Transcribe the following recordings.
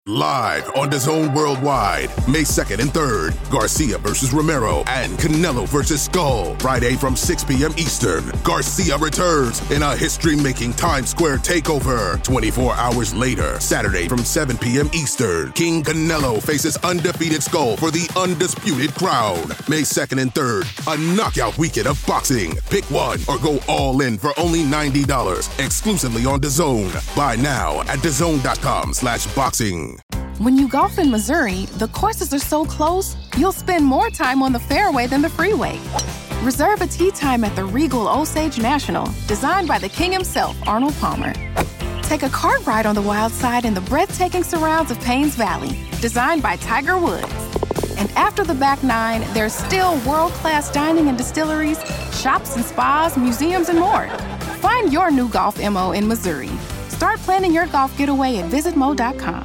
Live on DAZN Worldwide, May 2nd and 3rd, Garcia versus Romero and Canelo versus Skull. Friday from 6 p.m. Eastern, Garcia returns in a history-making Times Square takeover. 24 hours later, Saturday from 7 p.m. Eastern, King Canelo faces undefeated Skull for the undisputed crown. May 2nd and 3rd, a knockout weekend of boxing. Pick one or go all in for only $90, exclusively on DAZN. Buy now at DAZN.com/boxing. When you golf in Missouri, the courses are so close, you'll spend more time on the fairway than the freeway. Reserve a tee time at the Regal Osage National, designed by the king himself, Arnold Palmer. Take a cart ride on the wild side in the breathtaking surrounds of Paynes Valley, designed by Tiger Woods. And after the back nine, there's still world-class dining and distilleries, shops and spas, museums, and more. Find your new golf MO in Missouri. Start planning your golf getaway at visitmo.com.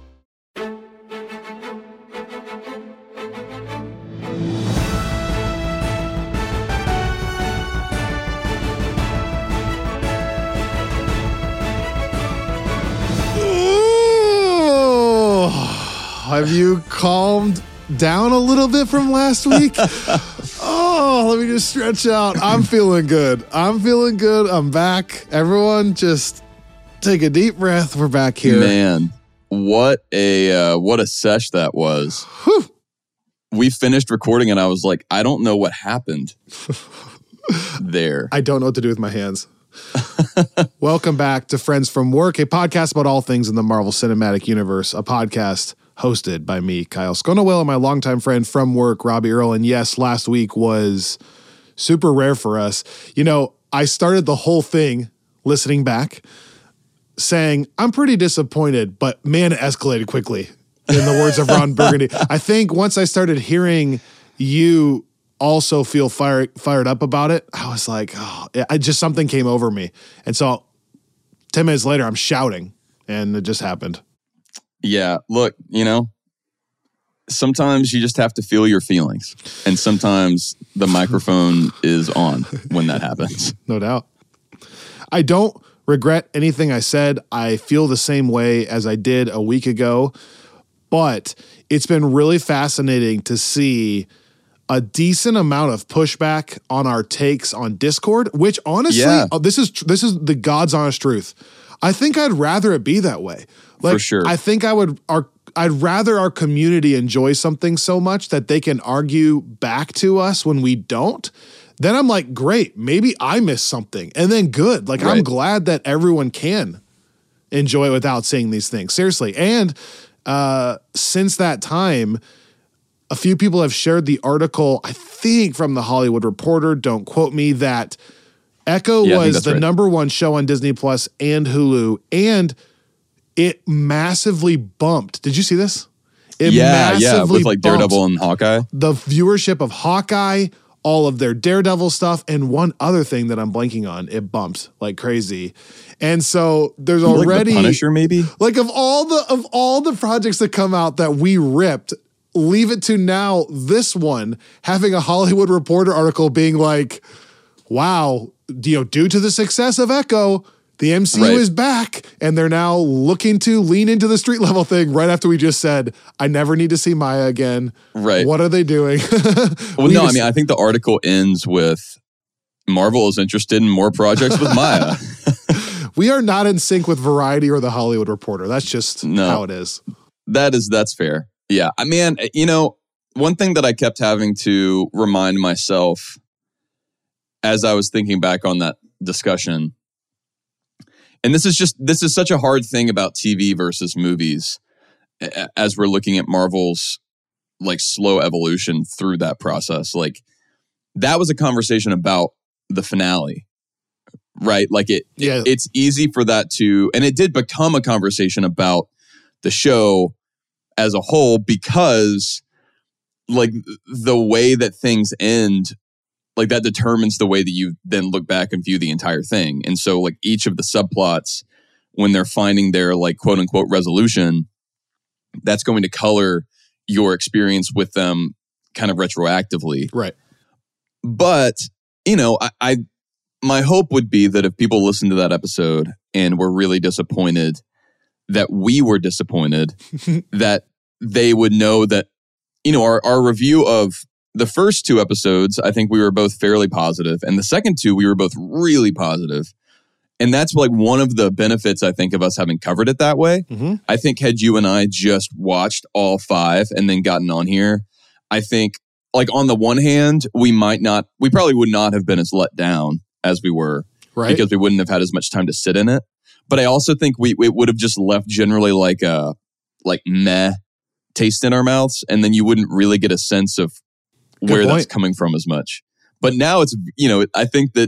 Have you calmed down a little bit from last week? Oh, let me just stretch out. I'm feeling good. I'm back. Everyone just take a deep breath. We're back here. Man, what a sesh that was. Whew. We finished recording and I was like, I don't know what happened there. I don't know what to do with my hands. Welcome back to Friends from Work, a podcast about all things in the Marvel Cinematic Universe, a podcast hosted by me, Kyle Sconowell, and my longtime friend from work, Robbie Earl. And yes, last week was super rare for us. You know, I started the whole thing listening back saying, I'm pretty disappointed, but man, it escalated quickly, in the words of Ron Burgundy. I think once I started hearing you also feel fired up about it, I was like, oh, something came over me. And so 10 minutes later, I'm shouting, and it just happened. Yeah, look, sometimes you just have to feel your feelings. And sometimes the microphone is on when that happens. No doubt. I don't regret anything I said. I feel the same way as I did a week ago. But it's been really fascinating to see a decent amount of pushback on our takes on Discord, which honestly, this is the God's honest truth. I think I'd rather it be that way. For sure. I think I'd rather our community enjoy something so much that they can argue back to us when we don't. Then I'm like, great, maybe I missed something. And then good. Like, right. I'm glad that everyone can enjoy it without seeing these things. Seriously. And since that time, a few people have shared the article, I think from the Hollywood Reporter, don't quote me, that Echo was the number one show on Disney Plus and Hulu, and it massively bumped. Did you see this? With like Daredevil and Hawkeye. The viewership of Hawkeye, all of their Daredevil stuff, and one other thing that I'm blanking on, it bumped like crazy. And so there's already like the Punisher, maybe? Like of all the projects that come out that we ripped, leave it to now this one having a Hollywood Reporter article being like, wow, due to the success of Echo, the MCU is back, and they're now looking to lean into the street level thing right after we just said, I never need to see Maya again. Right. What are they doing? I think the article ends with Marvel is interested in more projects with Maya. We are not in sync with Variety or the Hollywood Reporter. That's just how it is. That's fair. Yeah. I mean, one thing that I kept having to remind myself as I was thinking back on that discussion, and this is such a hard thing about TV versus movies as we're looking at Marvel's like slow evolution through that process. Like that was a conversation about the finale, right? Like it's easy for that to, and it did become a conversation about the show as a whole because like the way that things end, like that determines the way that you then look back and view the entire thing. And so like each of the subplots, when they're finding their like quote unquote resolution, that's going to color your experience with them kind of retroactively. Right. But, my hope would be that if people listen to that episode and were really disappointed that we were disappointed, that they would know that, our review of the first 2 episodes, I think we were both fairly positive. And the second 2, we were both really positive. And that's like one of the benefits, I think, of us having covered it that way. Mm-hmm. I think had you and I just watched all 5 and then gotten on here, I think, like, on the one hand, we probably would not have been as let down as we were, right? Because we wouldn't have had as much time to sit in it. But I also think we would have just left generally like a meh taste in our mouths, and then you wouldn't really get a sense of where that's coming from as much. But now it's, I think that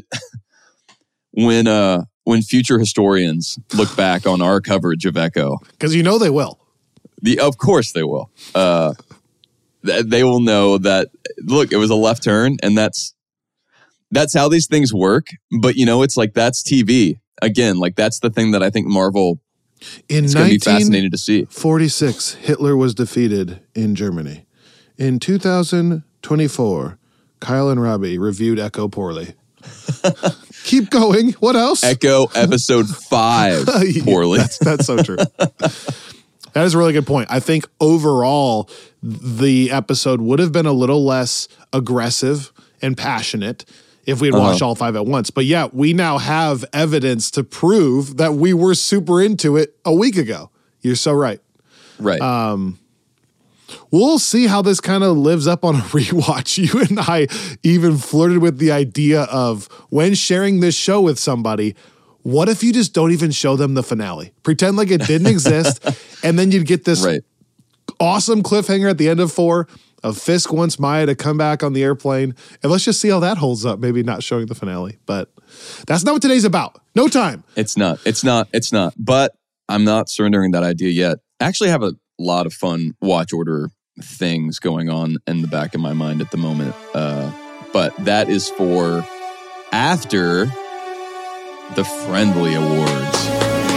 when future historians look back on our coverage of Echo, because they will. Of course they will. They will know that, look, it was a left turn, and that's how these things work. But it's like, that's TV. Again, like, that's the thing that I think Marvel is going to be fascinating to see. 1946, Hitler was defeated in Germany. In 2024, Kyle and Robbie reviewed Echo poorly. Keep going. What else? Echo episode 5 poorly. That's so true. That is a really good point. I think overall, the episode would have been a little less aggressive and passionate if we had watched all 5 at once. But yeah, we now have evidence to prove that we were super into it a week ago. You're so right. Right. We'll see how this kind of lives up on a rewatch. You and I even flirted with the idea of, when sharing this show with somebody, what if you just don't even show them the finale? Pretend like it didn't exist, and then you'd get this awesome cliffhanger at the end of 4 of Fisk wants Maya to come back on the airplane. And let's just see how that holds up, maybe not showing the finale. But that's not what today's about. No time. It's not. But I'm not surrendering that idea yet. I actually have a lot of fun watch order things going on in the back of my mind at the moment. But that is for after the Friendly Awards.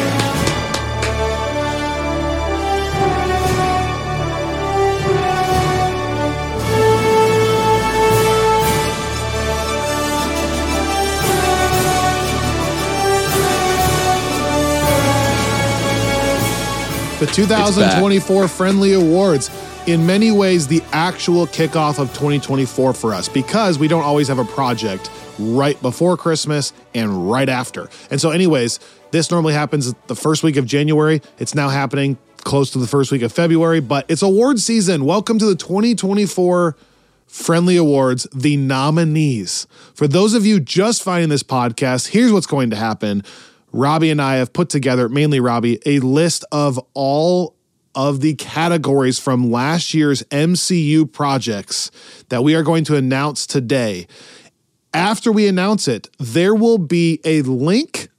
The 2024 Friendly Awards, in many ways, the actual kickoff of 2024 for us, because we don't always have a project right before Christmas and right after. And so anyways, this normally happens the first week of January. It's now happening close to the first week of February, but it's award season. Welcome to the 2024 Friendly Awards, the nominees. For those of you just finding this podcast, here's what's going to happen. Robbie and I have put together, mainly Robbie, a list of all of the categories from last year's MCU projects that we are going to announce today. After we announce it, there will be a link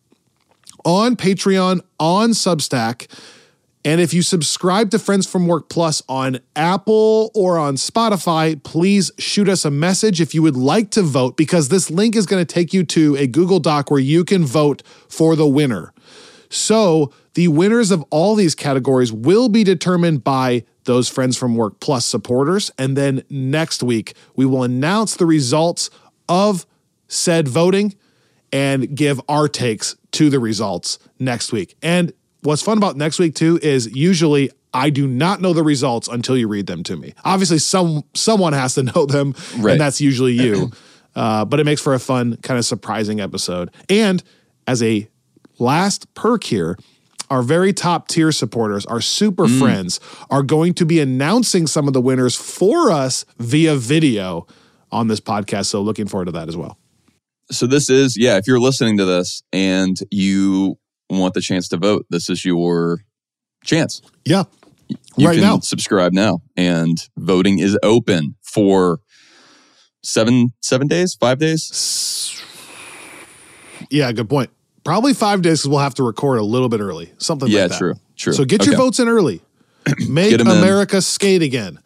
on Patreon, on Substack, and if you subscribe to Friends from Work Plus on Apple or on Spotify, please shoot us a message if you would like to vote, because this link is going to take you to a Google Doc where you can vote for the winner. So the winners of all these categories will be determined by those Friends from Work Plus supporters. And then next week, we will announce the results of said voting and give our takes to the results next week. And what's fun about next week too is usually I do not know the results until you read them to me. Obviously, someone has to know them, right, and that's usually you. But it makes for a fun, kind of surprising episode. And as a last perk here, our very top tier supporters, our super friends, are going to be announcing some of the winners for us via video on this podcast. So looking forward to that as well. So this is, if you're listening to this and you want the chance to vote, this is your chance. Yeah. You right can now. Subscribe now, and voting is open for 7 days, 5 days. Yeah, good point. Probably 5 days, because we'll have to record a little bit early. Something like that. Yeah, true. So get your votes in early. Make America skate again.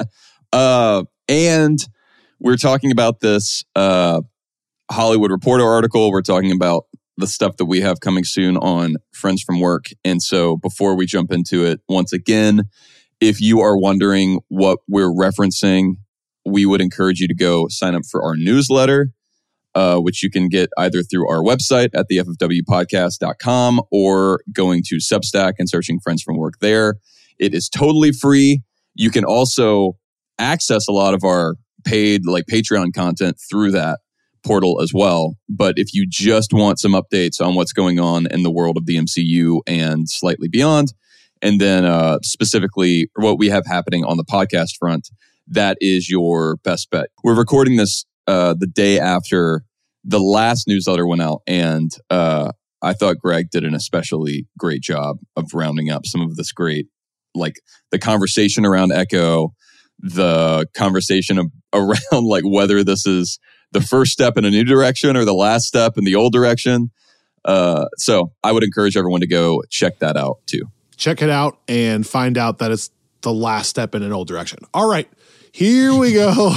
And we're talking about this Hollywood Reporter article. We're talking about the stuff that we have coming soon on Friends from Work. And so before we jump into it, once again, if you are wondering what we're referencing, we would encourage you to go sign up for our newsletter. which you can get either through our website at theffwpodcast.com or going to Substack and searching Friends from Work there. It is totally free. You can also access a lot of our paid like Patreon content through that portal as well. But if you just want some updates on what's going on in the world of the MCU and slightly beyond, and then specifically what we have happening on the podcast front, that is your best bet. We're recording this the day after the last newsletter went out, and I thought Greg did an especially great job of rounding up some of this great, like the conversation around Echo, the conversation around like whether this is the first step in a new direction or the last step in the old direction. So I would encourage everyone to go check that out too. Check it out and find out that it's the last step in an old direction. All right, here we go.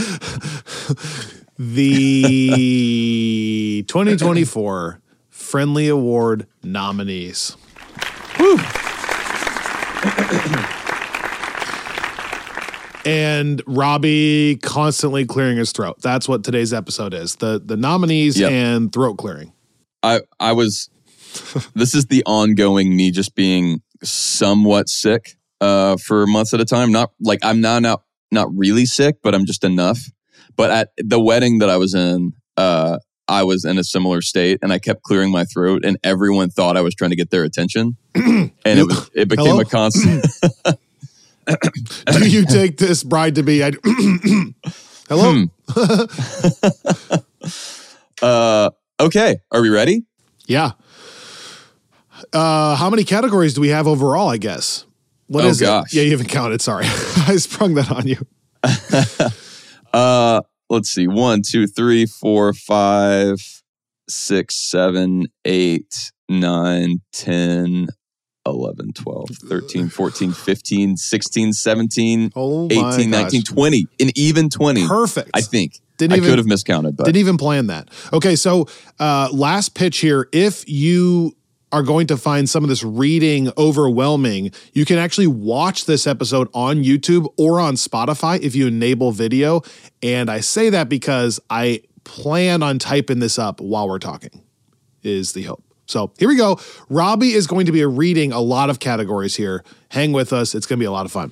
The 2024 Friendly Award nominees. Woo. And Robbie constantly clearing his throat. That's what today's episode is. The nominees and throat clearing. I was, this is the ongoing me just being somewhat sick for months at a time. Not like I'm now not really sick, but I'm just enough. But at the wedding that I was in, I was in a similar state and I kept clearing my throat and everyone thought I was trying to get their attention. And it became a constant. Do you take this bride to be? Hello? Okay. Are we ready? Yeah. How many categories do we have overall, I guess? What is gosh. it? Yeah, you haven't counted. Sorry. I sprung that on you. Let's see. 1, 2, 3, 4, 5, 6, 7, 8, 9, 10, 11, 12, 13, 14, 15, 16, 17, 18, 19, 20. An even 20. Perfect. I think. I could have miscounted, but. Didn't even plan that. Okay, so last pitch here. If you are going to find some of this reading overwhelming, you can actually watch this episode on YouTube or on Spotify if you enable video. And I say that because I plan on typing this up while we're talking, is the hope. So here we go. Robbie is going to be reading a lot of categories here. Hang with us. It's going to be a lot of fun.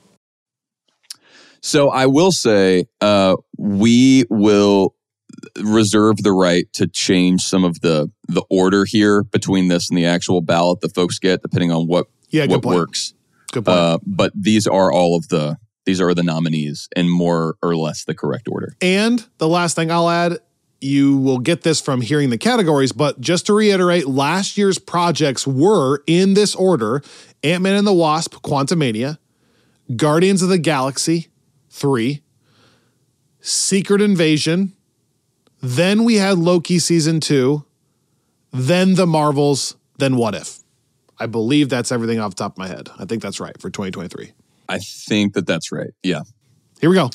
So I will say we will reserve the right to change some of the order here between this and the actual ballot that folks get, depending on what works. Good point. But these are the nominees in more or less the correct order. And the last thing I'll add, you will get this from hearing the categories, but just to reiterate, last year's projects were in this order: Ant-Man and the Wasp, Quantumania, Guardians of the Galaxy 3, Secret Invasion, then we had Loki Season 2, then The Marvels, then What If. I believe that's everything off the top of my head. I think that's right for 2023. I think that's right. Yeah. Here we go.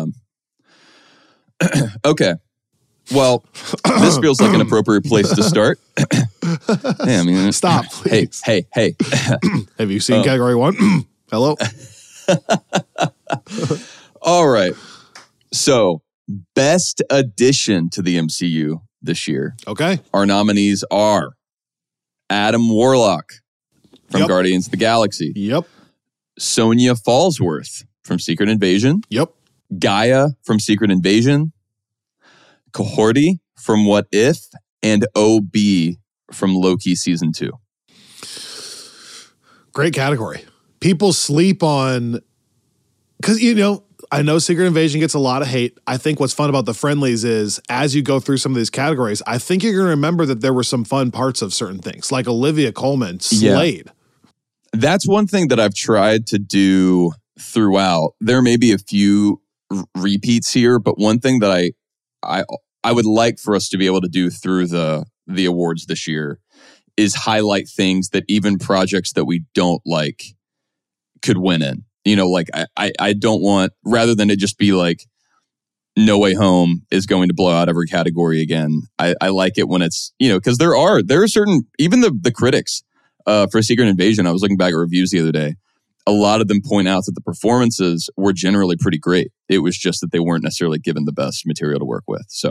Okay. Well, this feels like an appropriate place to start. Yeah, I mean, stop, please. Hey. Have you seen category 1? Hello? All right. So, best addition to the MCU this year. Okay. Our nominees are Adam Warlock from Guardians of the Galaxy. Yep. Sonya Falsworth from Secret Invasion. Yep. Gaia from Secret Invasion. Cohorty from What If. And OB from Loki Season 2. Great category. People sleep on, because, I know Secret Invasion gets a lot of hate. I think what's fun about the friendlies is as you go through some of these categories, I think you're going to remember that there were some fun parts of certain things, like Olivia Colman slayed. Yeah. That's one thing that I've tried to do throughout. There may be a few repeats here, but one thing that I would like for us to be able to do through the awards this year is highlight things that even projects that we don't like could win in. I don't want, rather than it just be like No Way Home is going to blow out every category again. I like it when it's, because there are certain, even the critics for Secret Invasion, I was looking back at reviews the other day, a lot of them point out that the performances were generally pretty great. It was just that they weren't necessarily given the best material to work with. So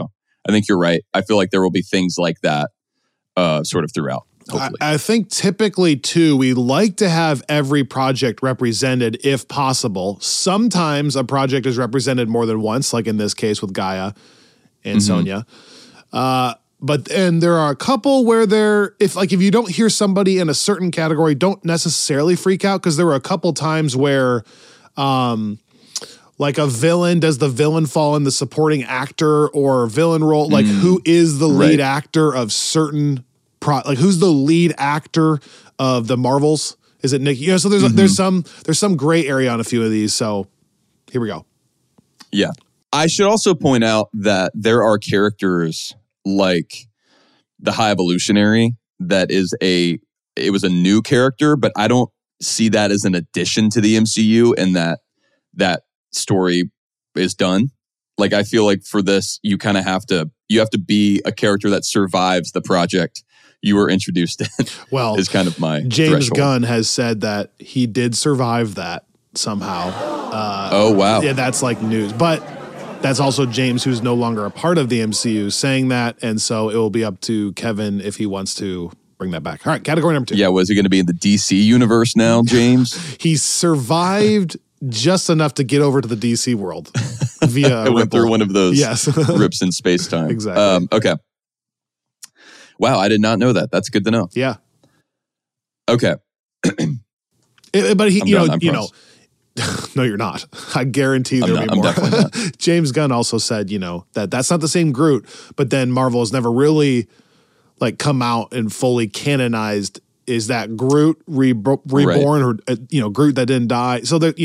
I think you're right. I feel like there will be things like that sort of throughout. Hopefully. I think typically, too, we like to have every project represented if possible. Sometimes a project is represented more than once, like in this case with Gaia and Sonya. But then there are a couple where if you don't hear somebody in a certain category, don't necessarily freak out, because there were a couple times where like a villain, does the villain fall in the supporting actor or villain role? Like who is the lead actor of certain who's the lead actor of the Marvels? Is it Nick? So there's some gray area on a few of these. So here we go. Yeah. I should also point out that there are characters like the High Evolutionary that it was a new character, but I don't see that as an addition to the MCU, and that story is done. Like, I feel like for this, you kind of have to be a character that survives the project you were introduced in. Well, is kind of my James threshold. Gunn has said that he did survive that somehow. Oh, wow. Yeah, that's like news. But that's also James, who's no longer a part of the MCU, saying that. And so it will be up to Kevin if he wants to bring that back. All right, category number 2. Yeah, was he going to be in the DC universe now, James? He survived just enough to get over to the DC world via I went through one of those rips in space-time. Exactly. Okay. Wow, I did not know that. That's good to know. Yeah. Okay. But he, I'm you know, no, you're not. I guarantee there'll be more. definitely not. James Gunn also said, that's not the same Groot, but then Marvel has never really like come out and fully canonized. Is that Groot reborn or, Groot that didn't die? So that,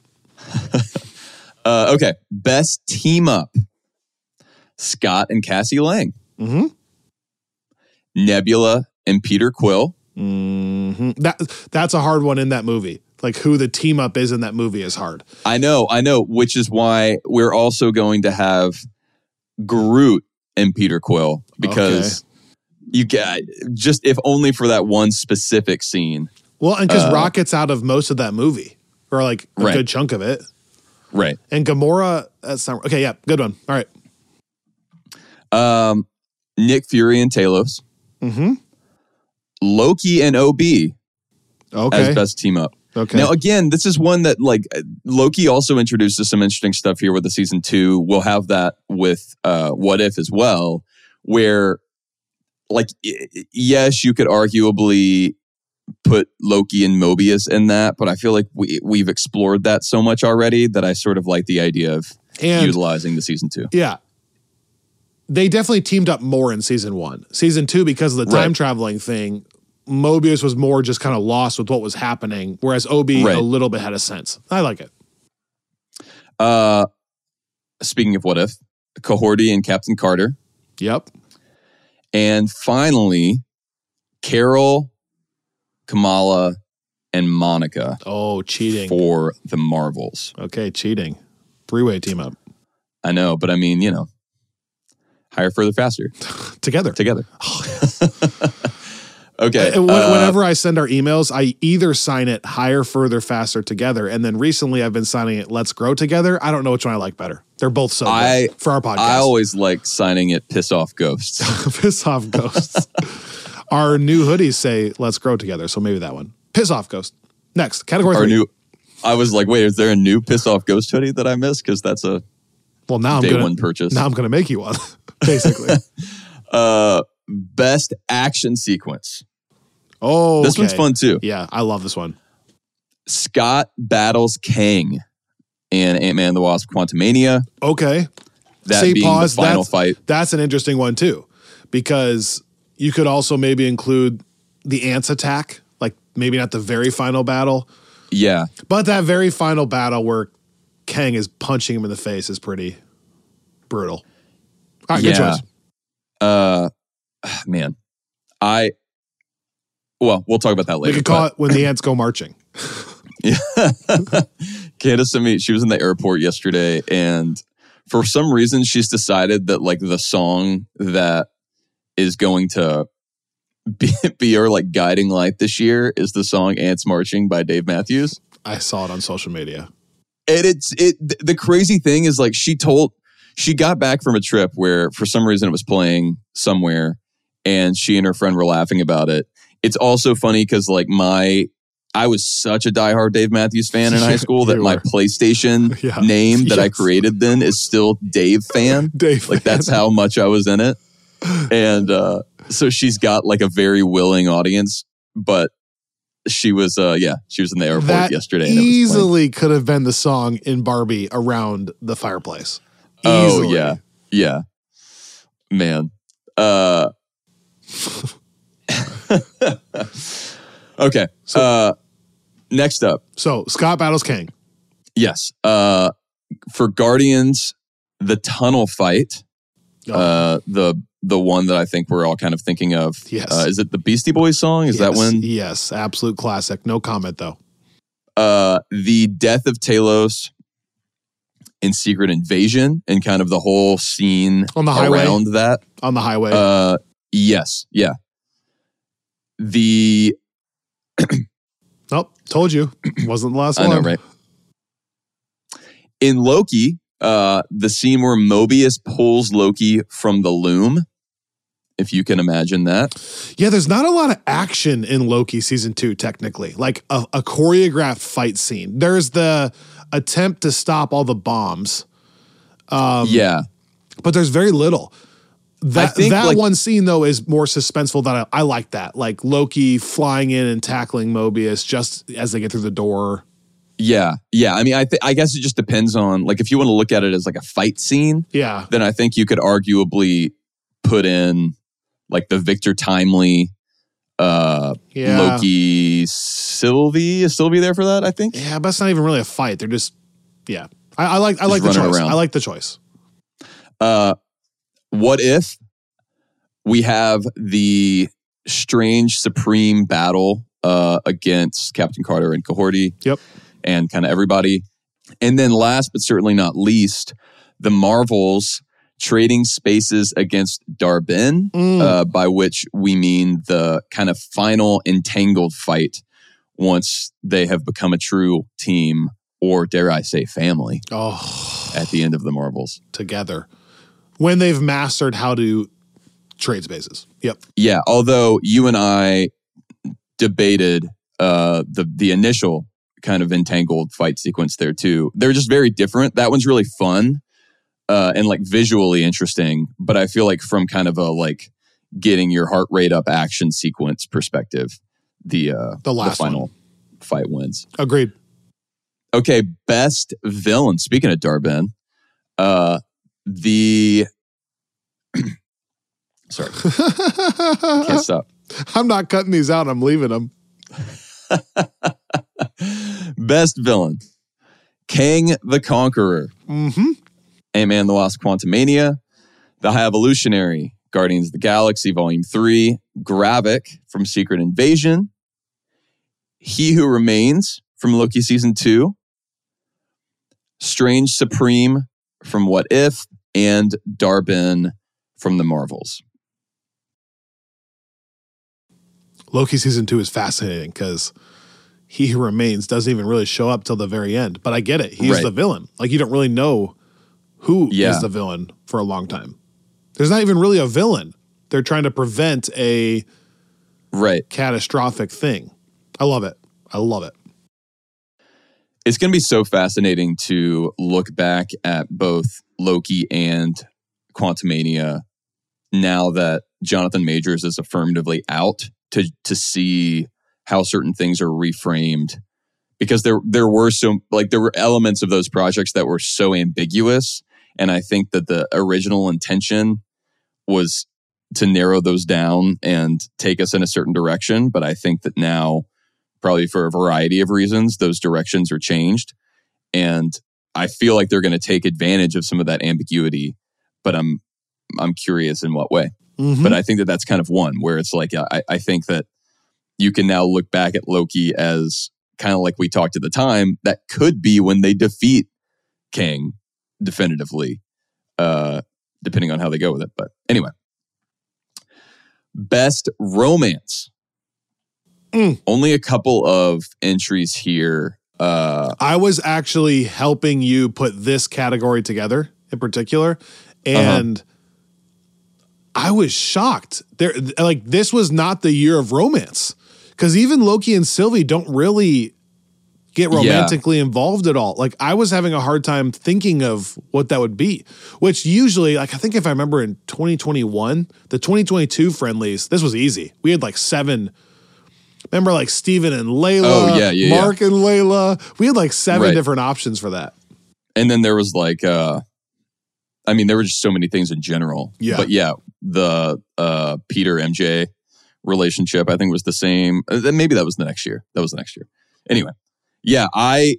Okay. Best team up. Scott and Cassie Lang. Mm-hmm. Nebula and Peter Quill. Mm-hmm. That's a hard one in that movie. Like who the team up is in that movie is hard. I know, which is why we're also going to have Groot and Peter Quill, because you get just if only for that one specific scene. Well, and because Rocket's out of most of that movie, or like a good chunk of it. Right. And Gamora, that's not okay. Yeah, good one. All right. Nick Fury and Talos. Mm-hmm. Loki and OB. As best team up. Okay. Now, again, this is one that like Loki also introduces some interesting stuff here with the season 2. We'll have that with What If as well, where like, yes, you could arguably put Loki and Mobius in that, but I feel like we've explored that so much already that I sort of like the idea of utilizing the season 2. Yeah. They definitely teamed up more in season 1. Season 2, because of the time traveling thing, Mobius was more just kind of lost with what was happening, whereas OB a little bit had a sense. I like it. Speaking of What If, Kahorti and Captain Carter. Yep. And finally, Carol, Kamala, and Monica. Oh, cheating. For the Marvels. Okay, cheating. 3-way team up. I know, but I mean, higher, further, faster. Together. Oh, yes. Okay. Whenever I send our emails, I either sign it higher, further, faster, together. And then recently I've been signing it let's grow together. I don't know which one I like better. They're both so good for our podcast. I always like signing it piss off ghosts. Piss off ghosts. Our new hoodies say let's grow together. So maybe that one. Piss off ghost. Next, category 3. I was like, wait, is there a new piss off ghost hoodie that I missed? Because that's a day one purchase. Now I'm going to make you one, basically. Best action sequence. Oh, this one's fun too. Yeah, I love this one. Scott battles Kang in Ant-Man and the Wasp: Quantumania. Okay. That being the final fight. That's an interesting one too, because you could also maybe include the ants attack, like maybe not the very final battle. Yeah. But that very final battle where Kang is punching him in the face is pretty brutal. All right, good choice. Man, we'll talk about that later. We could call it when the ants go marching. Yeah. Candace sent me, she was in the airport yesterday, and for some reason she's decided that like the song that is going to be our like guiding light this year is the song Ants Marching by Dave Matthews. I saw it on social media. And the crazy thing is like she told She got back from a trip where for some reason it was playing somewhere and she and her friend were laughing about it. It's also funny because like I was such a diehard Dave Matthews fan in high school that my PlayStation name that I created then is still Dave Fan. Dave like fan. That's how much I was in it. And so she's got like a very willing audience, but she was in the airport that yesterday. And easily could have been the song in Barbie Around the Fireplace. Easily. Oh yeah. Man. Okay. Next up. So Scott battles Kang. Yes. For Guardians, the tunnel fight. The one that I think we're all kind of thinking of. Yes. Is it the Beastie Boys song? Is that one? Yes. Absolute classic. No comment though. The death of Talos in Secret Invasion and kind of the whole scene on the highway. Around that. On the highway. Yes. Yeah. The told you. Wasn't the last one. I know, right? In Loki, the scene where Mobius pulls Loki from the loom, if you can imagine that. Yeah, there's not a lot of action in Loki season 2, technically. Like a choreographed fight scene. There's the attempt to stop all the bombs. But there's very little. That one scene, though, is more suspenseful. That I like that. Like Loki flying in and tackling Mobius just as they get through the door. Yeah. I mean, I guess it just depends on, like, if you want to look at it as like a fight scene, then I think you could arguably put in like the Victor Timely, Loki, Sylvie. Is Sylvie there for that? I think. Yeah, but it's not even really a fight. They're just, I like the choice. Around. I like the choice. What if we have the Strange Supreme battle against Captain Carter and Kahorti? Yep. And kind of everybody. And then last but certainly not least, the Marvels trading spaces against Dar-Benn, by which we mean the kind of final entangled fight once they have become a true team, or dare I say family, at the end of the Marvels. Together. When they've mastered how to trade spaces. Yep. Yeah, although you and I debated the initial kind of entangled fight sequence there too. They're just very different. That one's really fun and like visually interesting, but I feel like from kind of a like getting your heart rate up action sequence perspective, the final fight wins. Agreed. Okay, best villain. Speaking of Dar-Benn, sorry, can't stop. I'm not cutting these out. I'm leaving them. Best villain, Kang the Conqueror. Ant-Man the Wasp: Quantumania, The High Evolutionary, Guardians of the Galaxy Volume 3, Gravik from Secret Invasion, He Who Remains from Loki Season 2, Strange Supreme from What If, and Dar-Benn from the Marvels. Loki Season 2 is fascinating because He Who Remains doesn't even really show up till the very end. But I get it. He's the villain. Like, you don't really know who is the villain for a long time. There's not even really a villain. They're trying to prevent a catastrophic thing. I love it. It's going to be so fascinating to look back at both Loki and Quantumania now that Jonathan Majors is affirmatively out, to see how certain things are reframed, because there were elements of those projects that were so ambiguous, and I think that the original intention was to narrow those down and take us in a certain direction, but I think that now, probably for a variety of reasons, those directions are changed, and I feel like they're going to take advantage of some of that ambiguity, but I'm curious in what way. But I think that that's kind of one where it's like, I think that you can now look back at Loki as kind of like we talked at the time, that could be when they defeat Kang definitively, depending on how they go with it. But anyway, best romance. Only a couple of entries here. I was actually helping you put this category together in particular. And I was shocked. This was not the year of romance, because even Loki and Sylvie don't really get romantically involved at all. Like, I was having a hard time thinking of what that would be, which usually, like, I think if I remember in 2021, the 2022 friendlies, this was easy. We had like 7. Remember, like Steven and Layla, Mark and Layla. We had like 7 different options for that. And then there was like, there were just so many things in general. Yeah. But yeah, the Peter MJ relationship, I think, was the same. Maybe that was the next year. Anyway. Yeah, I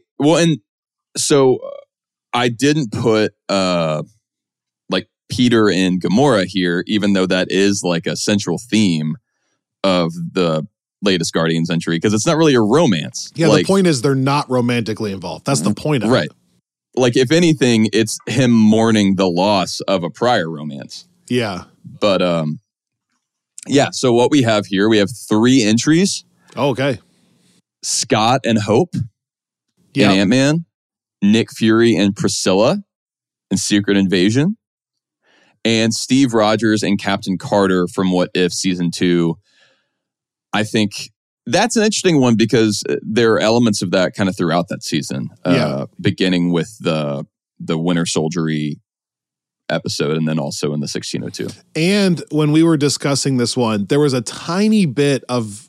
didn't put like Peter and Gamora here, even though that is like a central theme of the latest Guardians entry, because it's not really a romance. Yeah, the point is they're not romantically involved. That's the point of it. Like, if anything, it's him mourning the loss of a prior romance. Yeah. But so what we have here, we have 3 entries. Okay. Scott and Hope in Ant-Man, Nick Fury and Priscilla in Secret Invasion, and Steve Rogers and Captain Carter from What If Season 2. I think that's an interesting one because there are elements of that kind of throughout that season, beginning with the Winter Soldiery episode and then also in the 1602. And when we were discussing this one, there was a tiny bit of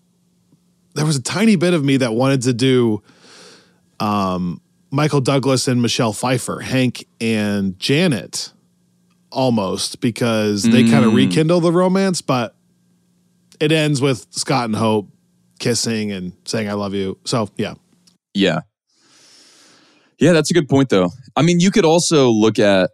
me that wanted to do Michael Douglas and Michelle Pfeiffer, Hank and Janet, almost, because they kind of rekindle the romance, but it ends with Scott and Hope kissing and saying I love you. So yeah. Yeah, that's a good point though. I mean, you could also look at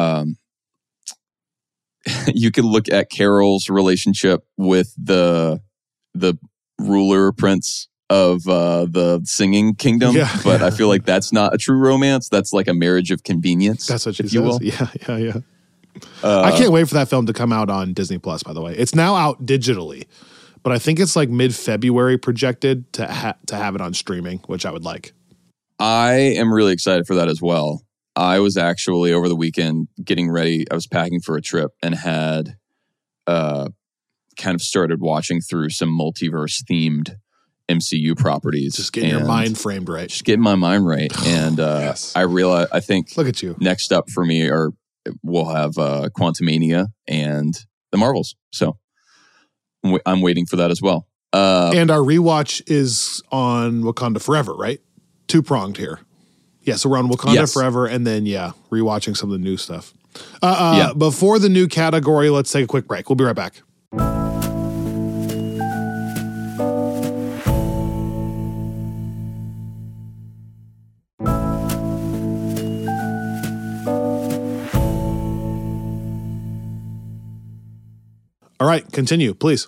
Carol's relationship with the ruler prince of the singing kingdom, but I feel like that's not a true romance. That's like a marriage of convenience. That's what she says. You will. Yeah. I can't wait for that film to come out on Disney Plus, by the way. It's now out digitally, but I think it's like mid-February projected to have it on streaming, which I would like. I am really excited for that as well. I was actually over the weekend getting ready. I was packing for a trip and had kind of started watching through some multiverse themed MCU properties. Just getting your mind framed right. Just getting my mind right. And yes. I think look at you. Next up for me we'll have Quantumania and the Marvels. So I'm waiting for that as well. And our rewatch is on Wakanda Forever, right? 2-pronged here. Yeah, so we're on Wakanda Forever and then, rewatching some of the new stuff. Before the new category, let's take a quick break. We'll be right back. All right, continue, please.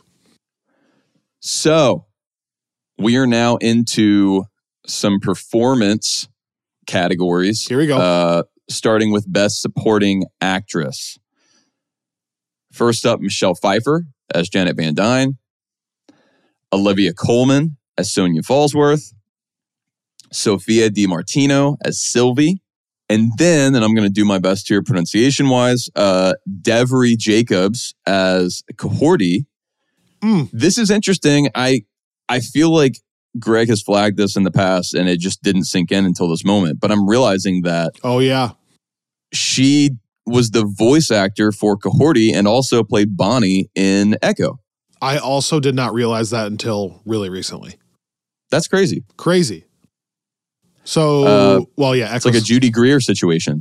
So we are now into some performance categories. Here we go. Starting with Best Supporting Actress. First up, Michelle Pfeiffer as Janet Van Dyne. Olivia Colman as Sonia Fallsworth. Sophia DiMartino as Sylvie. And then, and I'm going to do my best here pronunciation-wise, Devery Jacobs as Kahorti. This is interesting. I feel like Greg has flagged this in the past and it just didn't sink in until this moment. But I'm realizing that she was the voice actor for Kahorti and also played Bonnie in Echo. I also did not realize that until really recently. That's crazy. Crazy. So, it's like a Judy Greer situation.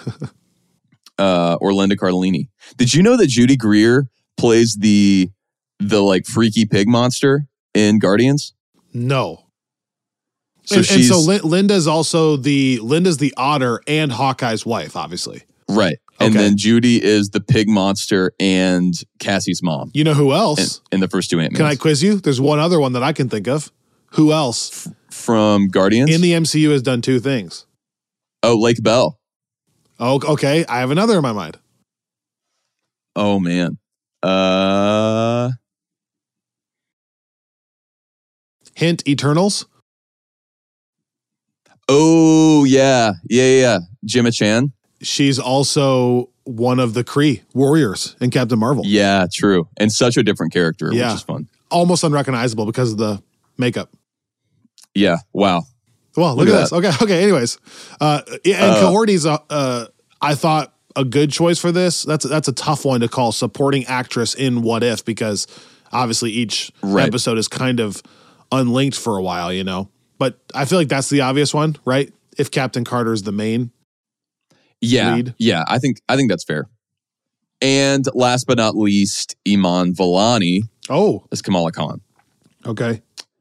Or Linda Cardellini. Did you know that Judy Greer plays the like freaky pig monster in Guardians? No. So Linda's also Linda's the otter and Hawkeye's wife, obviously. Right. And then Judy is the pig monster and Cassie's mom. You know who else? In the first 2 Ant-Mans. Can I quiz you? There's one other one that I can think of. Who else? From Guardians? In the MCU has done 2 things. Oh, Lake Bell. Oh, okay. I have another in my mind. Oh, man. Hint, Eternals. Oh, yeah. Gemma Chan. she's also one of the Kree warriors in Captain Marvel. Yeah, true. And such a different character, which is fun. Almost unrecognizable because of the makeup. Yeah. Wow. Well, look at this. Okay. Anyways, and Kahorti's, I thought, a good choice for this. That's a tough one to call supporting actress in What If, because obviously each episode is kind of unlinked for a while, you know. But I feel like that's the obvious one, right? If Captain Carter's the main lead. Yeah, I think that's fair. And last but not least, Iman Vellani as Kamala Khan. Okay.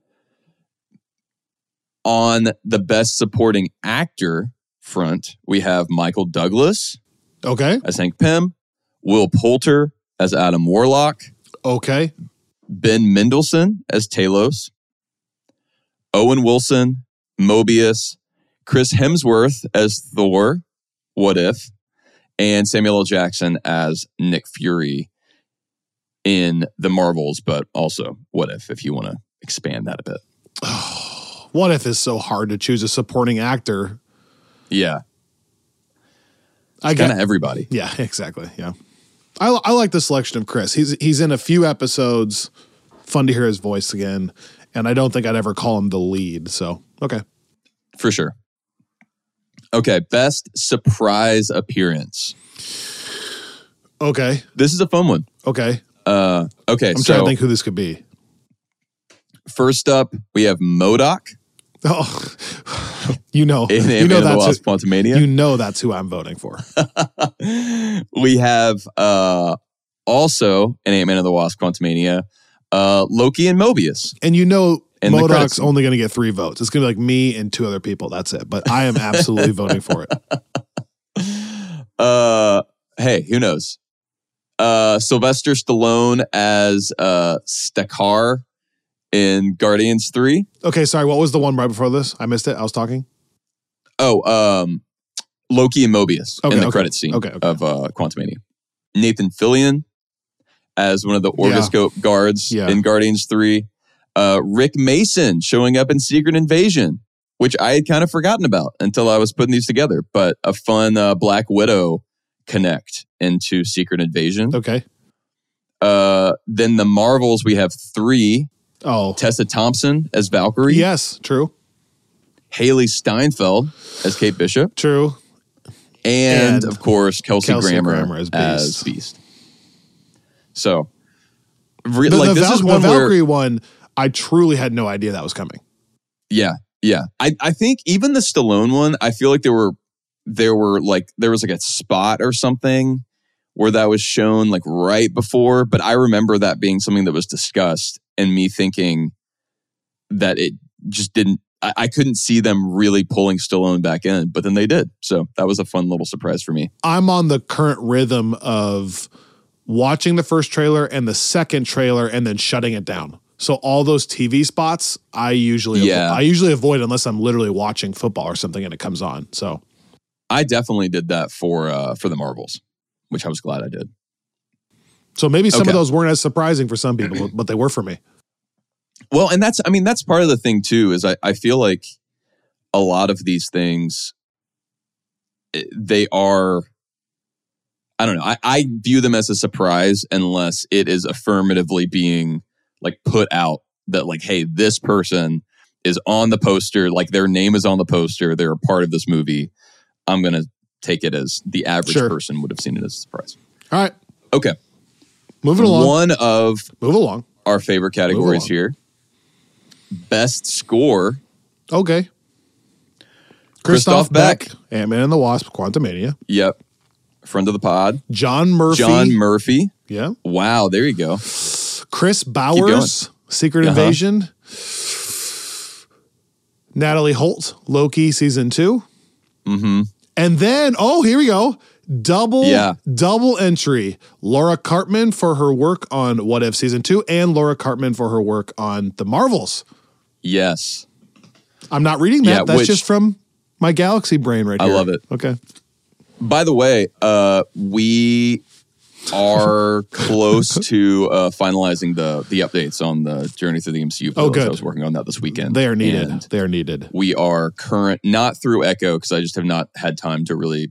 On the best supporting actor front, we have Michael Douglas as Hank Pym, Will Poulter as Adam Warlock, Ben Mendelsohn as Talos, Owen Wilson, Mobius, Chris Hemsworth as Thor, What If, and Samuel L. Jackson as Nick Fury in the Marvels, but also What If you want to expand that a bit. What If is so hard to choose a supporting actor. Yeah. I kind of everybody. Yeah, exactly. Yeah. I like the selection of Chris. He's in a few episodes. Fun to hear his voice again. And I don't think I'd ever call him the lead. So, okay. For sure. Okay. Best surprise appearance. Okay. This is a fun one. Okay. Okay. I'm trying to think who this could be. First up, we have MODOK. Oh, you know that's Quantumania. You know that's who I'm voting for. We have also in Ant-Man and the Wasp Quantumania, Loki and Mobius. And you know MODOK's only going to get 3 votes. It's going to be like me and 2 other people. That's it. But I am absolutely voting for it. Hey, who knows? Sylvester Stallone as Stakar in Guardians 3. Okay, sorry. What was the one right before this? I missed it. I was talking. Loki and Mobius in the credit scene of Quantumania. Nathan Fillion as one of the Orgoscope guards in Guardians 3. Rick Mason showing up in Secret Invasion, which I had kind of forgotten about until I was putting these together. But a fun Black Widow connect into Secret Invasion. Okay. Then the Marvels, we have 3. Tessa Thompson as Valkyrie. Yes, true. Haley Steinfeld as Kate Bishop. True. And of course, Kelsey Grammer as Beast. So, this is one the Valkyrie one, I truly had no idea that was coming. Yeah. I think even the Stallone one, I feel like there was like a spot or something where that was shown like right before, but I remember that being something that was discussed and me thinking that it just didn't, I couldn't see them really pulling Stallone back in, but then they did. So that was a fun little surprise for me. I'm on the current rhythm of watching the first trailer and the second trailer and then shutting it down. So all those TV spots, I usually avoid unless I'm literally watching football or something and it comes on. So I definitely did that for the Marvels, which I was glad I did. So maybe some of those weren't as surprising for some people, but they were for me. Well, and that's part of the thing too, is I feel like a lot of these things, they are, I don't know, I view them as a surprise unless it is affirmatively being like put out that like, hey, this person is on the poster, like their name is on the poster, they're a part of this movie. I'm going to take it as the average person would have seen it as a surprise. All right. Okay. Moving along. One of our favorite categories here. Best score. Okay. Christoph Beck. Ant-Man and the Wasp, Quantumania. Yep. Friend of the pod. John Murphy. Yeah. Wow, there you go. Chris Bowers, Secret Invasion. Natalie Holt, Loki Season 2. Mm-hmm. And then, here we go. Double entry. Laura Cartman for her work on What If Season 2 and Laura Cartman for her work on The Marvels. Yes. I'm not reading that. That's just from my galaxy brain right here. I love it. Okay. By the way, we are close to finalizing the updates on the Journey Through the MCU. Good. I was working on that this weekend. They are needed. They are needed. We are not through Echo because I just have not had time to really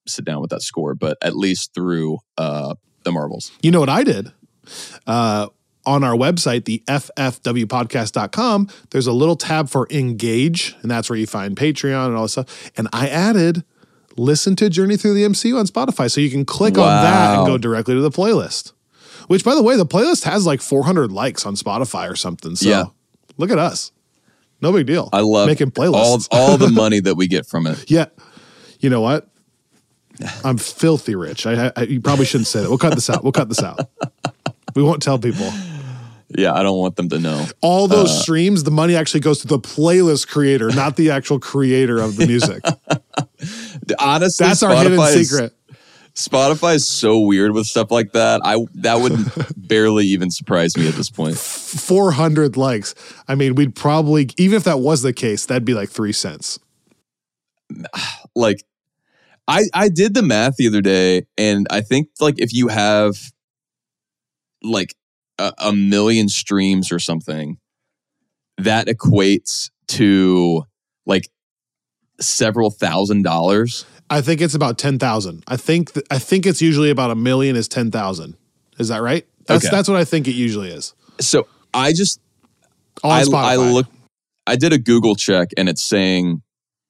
sit down with that score, but at least through the Marvels. You know what I did? On our website, the ffwpodcast.com, there's a little tab for Engage, and that's where you find Patreon and all this stuff. And I added Listen to Journey Through the MCU on Spotify, so you can click on that and go directly to the playlist. Which, by the way, the playlist has like 400 likes on Spotify or something. So look at us. No big deal. I love making playlists. all the money that we get from it. Yeah. You know what? I'm filthy rich. You probably shouldn't say that. We'll cut this out. We won't tell people. Yeah, I don't want them to know. All those streams, the money actually goes to the playlist creator, not the actual creator of the music. Honestly, that's our hidden secret. Spotify is so weird with stuff like that. That would barely even surprise me at this point. 400 likes. I mean, we'd probably, even if that was the case, that'd be like 3 cents. Like, I did the math the other day, and I think like if you have like a million streams or something, that equates to like several $1,000s. I think it's about 10,000. I think it's usually about 1 million is 10,000. Is that right? That's what I think it usually is. So I just on Spotify. I did a Google check, and it's saying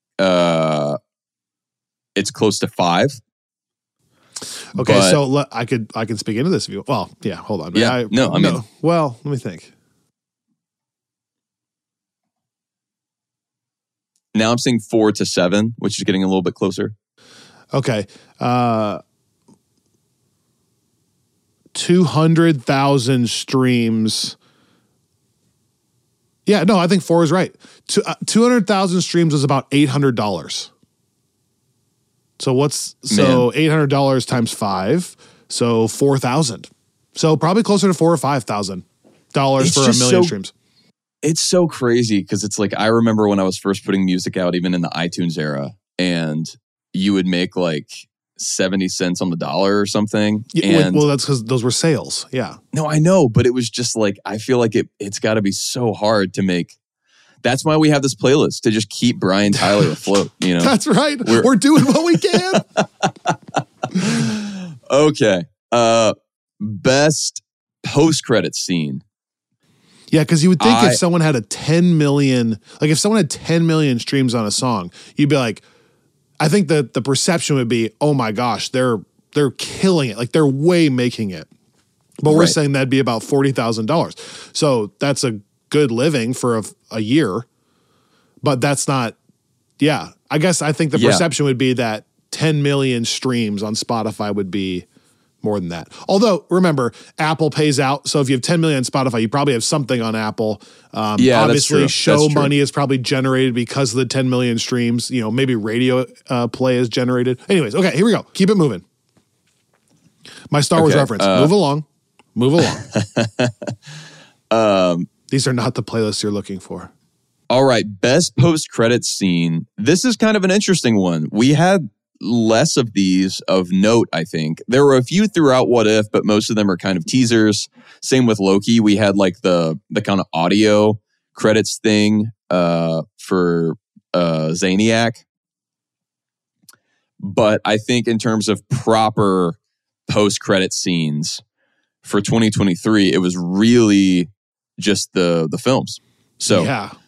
it's close to 5. Okay, but, so I can speak into this if you. Well, yeah. Hold on. Yeah. Well, let me think. Now I'm seeing 4 to 7, which is getting a little bit closer. Okay. 200,000 streams. Yeah, no, I think 4 is right. 200,000 streams is about $800. So $800 times 5, so 4,000. So probably closer to $4,000 or $5,000 for 1 million streams. It's so crazy because it's like I remember when I was first putting music out, even in the iTunes era, and you would make like 70 cents on the dollar or something. Yeah, well, that's because those were sales. Yeah. No, I know, but it was just like I feel like it's got to be so hard to make. That's why we have this playlist, to just keep Brian Tyler afloat. You know, that's right. We're doing what we can. Okay. Best post-credit scene. Yeah, because you would think if someone had 10 million streams on a song, you'd be like, I think that the perception would be, oh my gosh, they're killing it. Like they're way making it. But we're saying that'd be about $40,000. So that's a good living for a year. But that's not, I guess I think the perception would be that 10 million streams on Spotify would be more than that. Although, remember, Apple pays out. So if you have 10 million on Spotify, you probably have something on Apple. Obviously, show money is probably generated because of the 10 million streams. You know, maybe radio play is generated. Anyways, okay, here we go. Keep it moving. My Star Wars reference. Move along. These are not the playlists you're looking for. All right, best post-credit scene. This is kind of an interesting one. We had less of these of note, I think. There were a few throughout What If, but most of them are kind of teasers. Same with Loki. We had like the kind of audio credits thing for Zaniac. But I think in terms of proper post-credit scenes for 2023, it was really just the films. So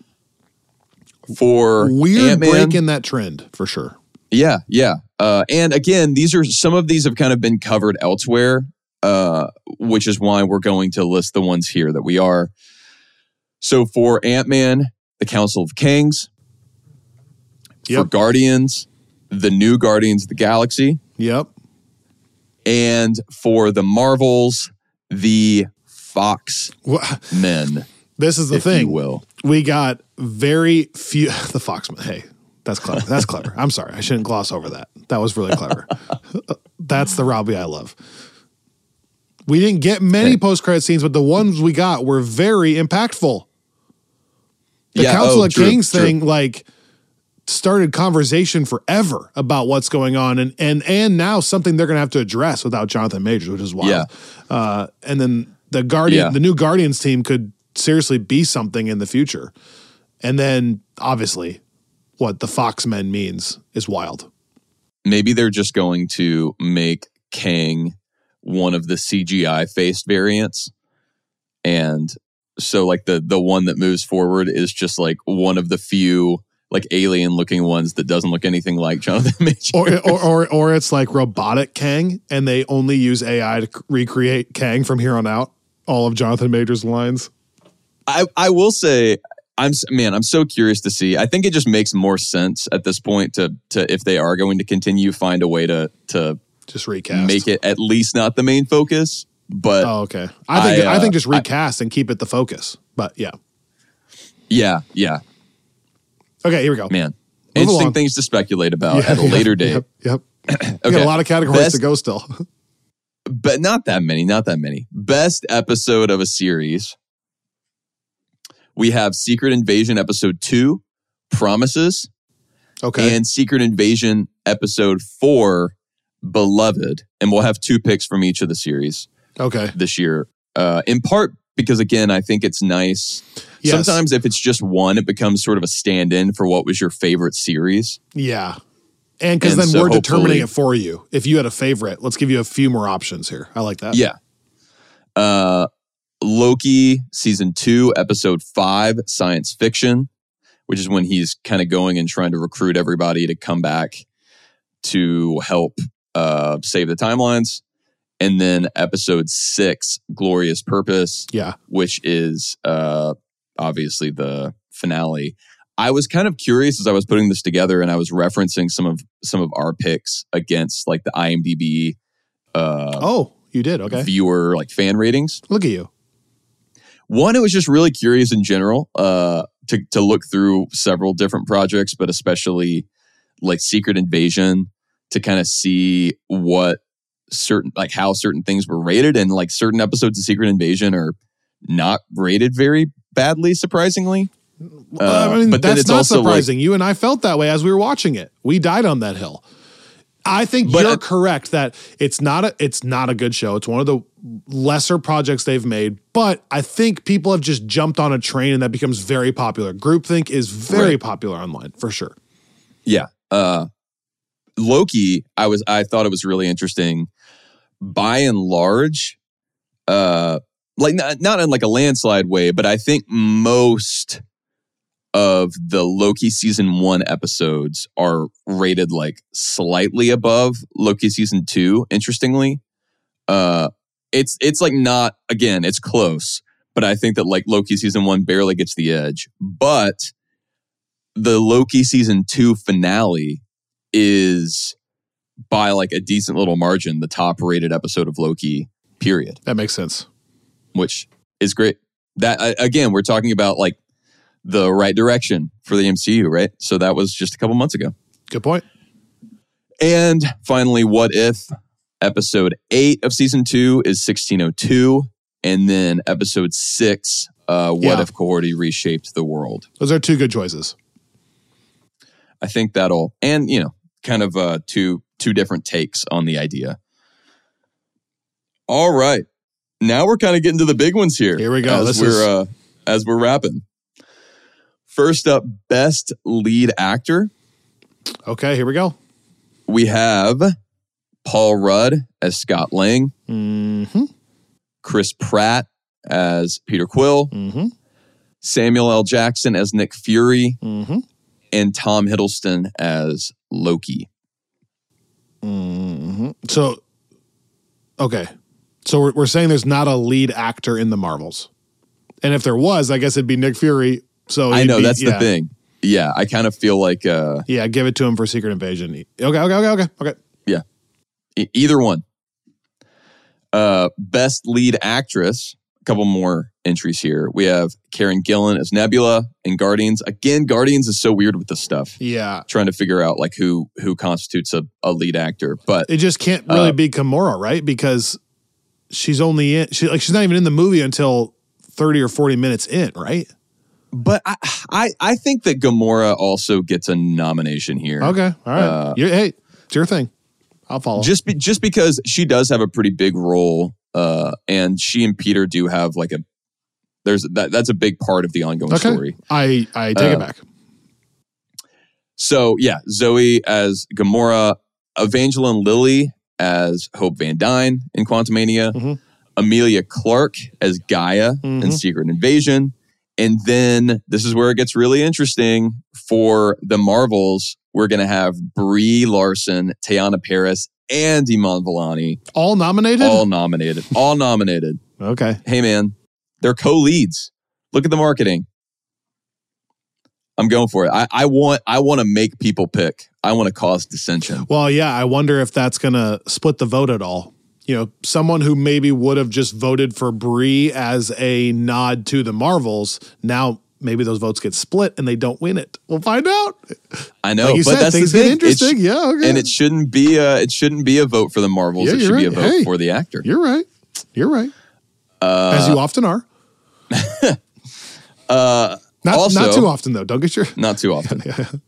for weird Ant-Man, break in that trend for sure. Yeah. And again, some of these have kind of been covered elsewhere, which is why we're going to list the ones here that we are. So for Ant-Man, the Council of Kings. For Guardians, the new Guardians of the Galaxy. Yep. And for the Marvels, the Fox Men. This is the thing. You will. We got very few. The Foxmen. Hey, that's clever. That's clever. I'm sorry. I shouldn't gloss over that. That was really clever. That's the Robbie I love. We didn't get many post-credit scenes, but the ones we got were very impactful. The Council of Kings thing, like, started conversation forever about what's going on, and now something they're going to have to address without Jonathan Majors, which is wild. Yeah. And then the new Guardians team could seriously be something in the future. And then, obviously, what the Foxmen means is wild. maybe they're just going to make Kang one of the CGI faced variants. And so like the one that moves forward is just like one of the few like alien looking ones that doesn't look anything like Jonathan Majors. Or it's like robotic Kang and they only use AI to recreate Kang from here on out. All of Jonathan Majors' lines. I will say, I'm so curious to see. I think it just makes more sense at this point to if they are going to continue, find a way to just recast, make it at least not the main focus. But okay, I think just recast and keep it the focus. But yeah. Okay, here we go. Man, interesting things to speculate about at a later date. Yep. Okay. We got a lot of categories to go still. But not that many. Best episode of a series. We have Secret Invasion episode 2, Promises. Okay. And Secret Invasion episode 4, Beloved. And we'll have 2 picks from each of the series. Okay. This year. In part because, again, I think it's nice. Yes. Sometimes if it's just one, it becomes sort of a stand-in for what was your favorite series. Yeah. And because then we're determining it for you. If you had a favorite, let's give you a few more options here. I like that. Yeah. Loki season 2, episode 5, Science Fiction, which is when he's kind of going and trying to recruit everybody to come back to help save the timelines. And then episode 6, Glorious Purpose, which is obviously the finale. I was kind of curious as I was putting this together, and I was referencing some of our picks against like the IMDb. You did? Okay. Viewer like fan ratings. Look at you. One, it was just really curious in general to look through several different projects, but especially like Secret Invasion to kind of see what how certain things were rated, and like certain episodes of Secret Invasion are not rated very badly, surprisingly. But that's not surprising. You and I felt that way as we were watching it. We died on that hill. I think you're correct that it's not a good show. It's one of the lesser projects they've made, but I think people have just jumped on a train and that becomes very popular. Groupthink is very popular online for sure. Yeah. Loki, I thought it was really interesting. By and large, like not in like a landslide way, but I think most of the Loki season 1 episodes are rated like slightly above Loki season 2. Interestingly, it's like not, again, it's close, but I think that like Loki season 1 barely gets the edge. But the Loki season 2 finale is by like a decent little margin the top rated episode of Loki, period. That makes sense. Which is great. That again, we're talking about like the right direction for the MCU, right? So that was just a couple months ago. Good point. And finally, What If? Episode 8 of season 2 is 1602. And then episode 6, What If Cohorty Reshaped the World. Those are 2 good choices. I think that'll, and kind of two different takes on the idea. All right. Now we're kind of getting to the big ones here. Here we go. As we're wrapping. First up, Best Lead Actor. Okay, here we go. We have Paul Rudd as Scott Lang. Mm-hmm. Chris Pratt as Peter Quill. Mm-hmm. Samuel L. Jackson as Nick Fury. Mm-hmm. And Tom Hiddleston as Loki. Mm-hmm. So, okay. So we're saying there's not a lead actor in the Marvels. And if there was, I guess it'd be Nick Fury. So I know, that's the thing. Yeah, I kind of feel like... yeah, give it to him for Secret Invasion. Okay. Yeah. Either one. Best Lead Actress. A couple more entries here. We have Karen Gillan as Nebula in Guardians. Again, Guardians is so weird with this stuff. Yeah. Trying to figure out like who constitutes a lead actor. But it just can't really be Gamora, right? Because she's only in... she's not even in the movie until 30 or 40 minutes in, right? But I think that Gamora also gets a nomination here. Okay, all right. Hey, it's your thing. I'll follow. Just because she does have a pretty big role, and she and Peter do have like that's a big part of the ongoing story. I take it back. So yeah, Zoe as Gamora, Evangeline Lilly as Hope Van Dyne in Quantumania. Mm-hmm. Amelia Clark as Gaia in Secret Invasion. And then this is where it gets really interesting. For the Marvels, we're going to have Brie Larson, Teyana Paris, and Iman Vellani. All nominated? All nominated. All nominated. Okay. Hey, man. They're co-leads. Look at the marketing. I'm going for it. I want to make people pick. I want to cause dissension. Well, yeah, I wonder if that's going to split the vote at all. You know, someone who maybe would have just voted for Brie as a nod to the Marvels, now maybe those votes get split and they don't win it. We'll find out. I know, like you but said, that's things the get thing. interesting. Yeah, okay. And it shouldn't be a vote for the Marvels. Yeah, it should right. be a vote for the actor. You're right. You're right. As you often are. Not too often though. Don't get your not too often.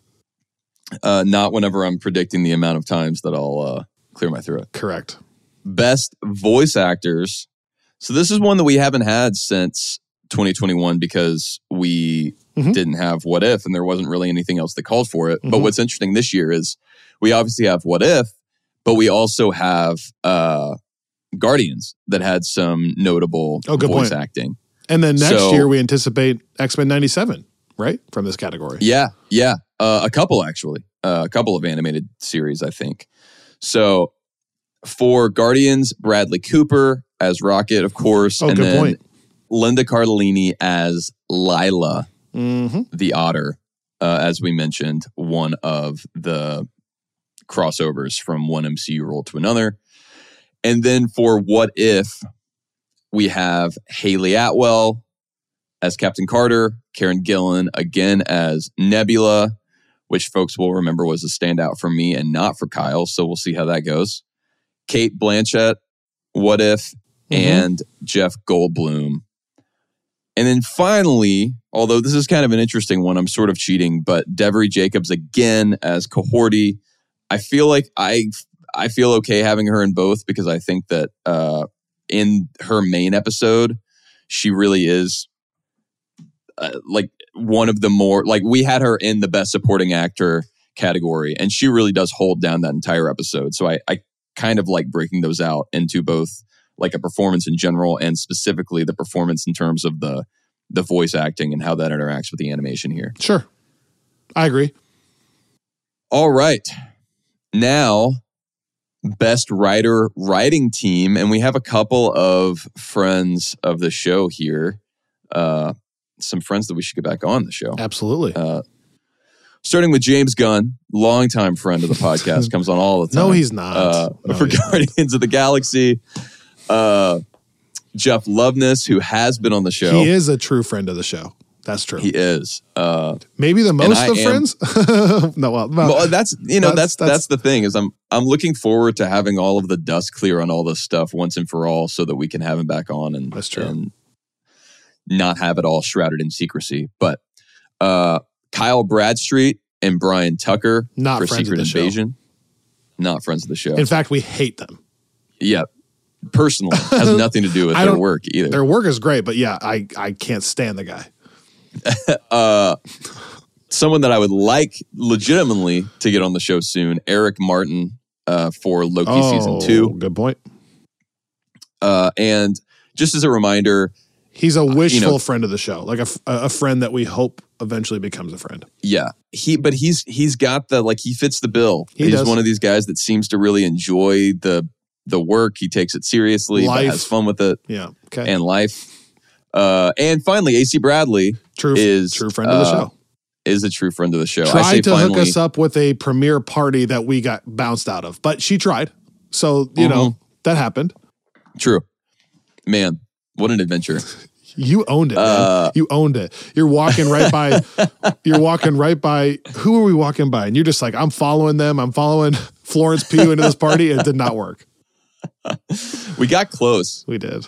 Not whenever I'm predicting the amount of times that I'll clear my throat. Correct. Best voice actors. So this is one that we haven't had since 2021 because we didn't have What If and there wasn't really anything else that called for it. But what's interesting this year is we obviously have What If, but we also have Guardians that had some notable voice acting. And then next year we anticipate X-Men 97, right? From this category. Yeah. A couple actually. A couple of animated series, I think. So for Guardians, Bradley Cooper as Rocket, of course. And good then point. Linda Cardellini as Lila, the otter, as we mentioned, one of the crossovers from one MCU role to another. And then for What If, we have Haley Atwell as Captain Carter, Karen Gillan again as Nebula, which folks will remember was a standout for me and not for Kyle. So we'll see how that goes. Kate Blanchett, What If, and Jeff Goldblum. And then finally, although this is kind of an interesting one, I'm sort of cheating, but Devery Jacobs again as Kahorti. I feel like I feel okay having her in both because I think that in her main episode, she really is like one of the more, like we had her in the best supporting actor category and she really does hold down that entire episode. So I kind of like breaking those out into both like a performance in general and specifically the performance in terms of the voice acting and how that interacts with the animation here. Sure. I agree. All right. Now, best writer writing team. And we have a couple of friends of the show here. Some friends that we should get back on the show. Absolutely. Starting with James Gunn, longtime friend of the podcast, comes on all the time. No, he's not. For Guardians of the Galaxy. Jeff Loveness, who has been on the show. He is a true friend of the show. That's true. He is. Maybe the most of friends. No, well, that's the thing is I'm looking forward to having all of the dust clear on all this stuff once and for all, so that we can have him back on and that's true. And not have it all shrouded in secrecy. But Kyle Bradstreet and Brian Tucker not for friends Secret of the Invasion, show. Not friends of the show. In fact, we hate them. Yeah. Personally, has nothing to do with their work either. Their work is great, but yeah, I can't stand the guy. Someone that I would like legitimately to get on the show soon, Eric Martin for Loki season 2. Good point. And just as a reminder, he's a wishful friend of the show, like a friend that we hope eventually becomes a friend. Yeah, he's got the he fits the bill. He's one of these guys that seems to really enjoy the work. He takes it seriously, but has fun with it. Yeah, okay. And life. And finally, AC Bradley is true friend of the show. Is a true friend of the show. Tried to hook us up with a premiere party that we got bounced out of, but she tried. So, you know, that happened. True. Man, what an adventure. You owned it, man. You owned it. You're walking right by, who are we walking by? And you're just like, I'm following them. I'm following Florence Pugh into this party. It did not work. We got close. We did.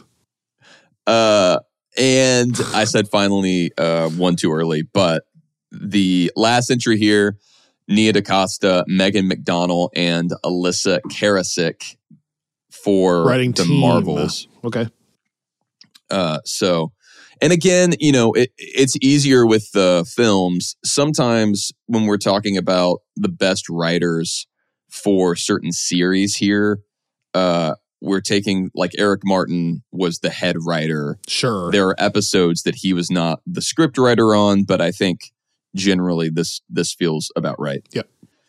And I said finally one too early, but the last entry here, Nia DaCosta, Megan McDonnell, and Alyssa Karasik for writing the team. Marvels. Okay. So, and again, it's easier with the films. Sometimes when we're talking about the best writers for certain series here. We're taking, like, Eric Martin was the head writer. Sure. There are episodes that he was not the script writer on, but I think generally this feels about right. Yep.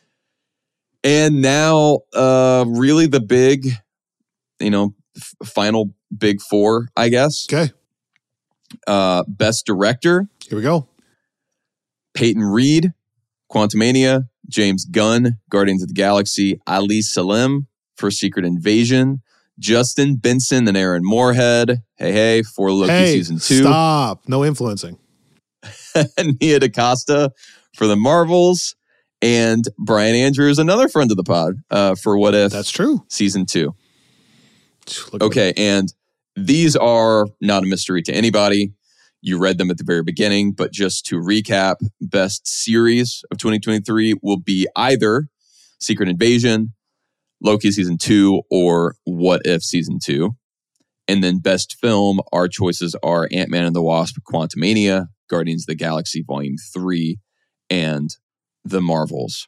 And now, really the big, final big four, I guess. Okay. Best director. Here we go. Peyton Reed, Quantumania. James Gunn, Guardians of the Galaxy. Ali Salem for Secret Invasion. Justin Benson and Aaron Moorhead. Hey, for Loki Season 2. Stop. No influencing. Nia DaCosta for The Marvels. And Brian Andrews, another friend of the pod, for What If. That's true. Season 2. Look okay, and these are not a mystery to anybody. You read them at the very beginning, but just to recap, best series of 2023 will be either Secret Invasion, Loki Season 2, or What If Season 2. And then best film, our choices are Ant-Man and the Wasp, Quantumania, Guardians of the Galaxy Volume 3, and The Marvels.